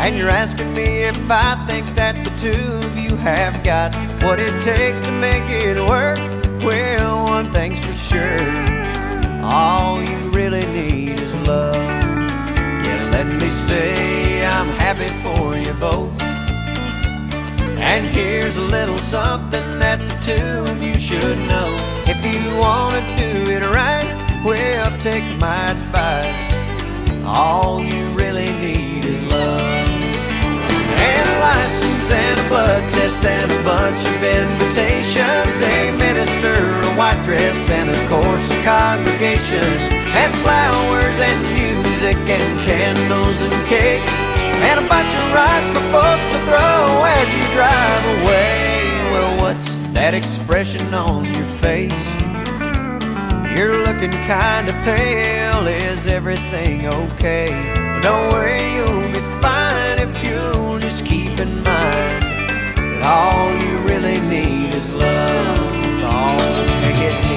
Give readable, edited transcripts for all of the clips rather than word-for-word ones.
And you're asking me if I think that the two of you have got what it takes to make it work. Well, one thing's for sure, all you really need is love. Yeah, let me say I'm happy for you both. And here's a little something that the two of you should know. If you want to do it right, well, take my advice. All you really need is love. And a license and a blood test and a bunch of invitations, a minister, a white dress, and of course a congregation, and flowers and music and candles and cake, and a bunch of rice for folks to throw as you drive away. Well, what's that expression on your face? You're looking kinda pale. Is everything okay? Well, don't worry, you'll be fine if you'll just keep in mind that all you really need is love. All you get me.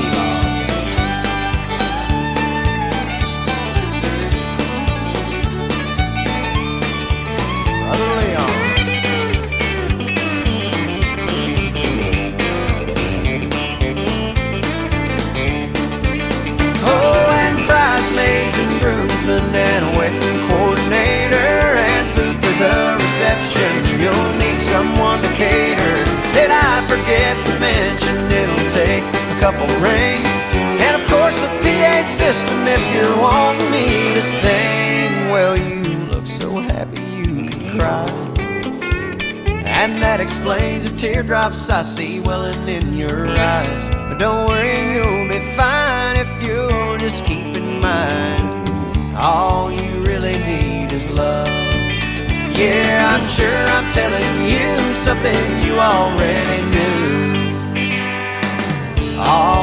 Brother Leon. And a wedding coordinator and food for the reception. You'll need someone to cater. Did I forget to mention it'll take a couple rings, and of course a PA system if you're wanting me to sing. Well, you look so happy you can cry, and that explains the teardrops I see welling in your eyes. But don't worry, you'll be fine if you'll just keep in mind all you really need is love. Yeah, I'm sure I'm telling you something you already knew.